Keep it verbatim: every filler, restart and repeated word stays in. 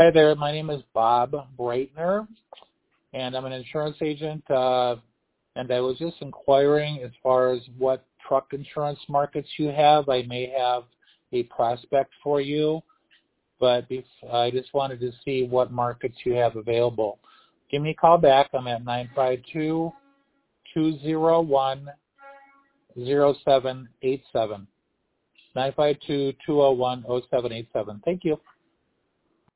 Hi there. My name is Bob Breitner, and I'm an insurance agent. Uh, and I was just inquiring as far as what truck insurance markets you have. I may have a prospect for you, but if, I just wanted to see what markets you have available. Give me a call back. I'm at nine five two, two zero one, zero seven eight seven. nine five two, two zero one, zero seven eight seven. Thank you.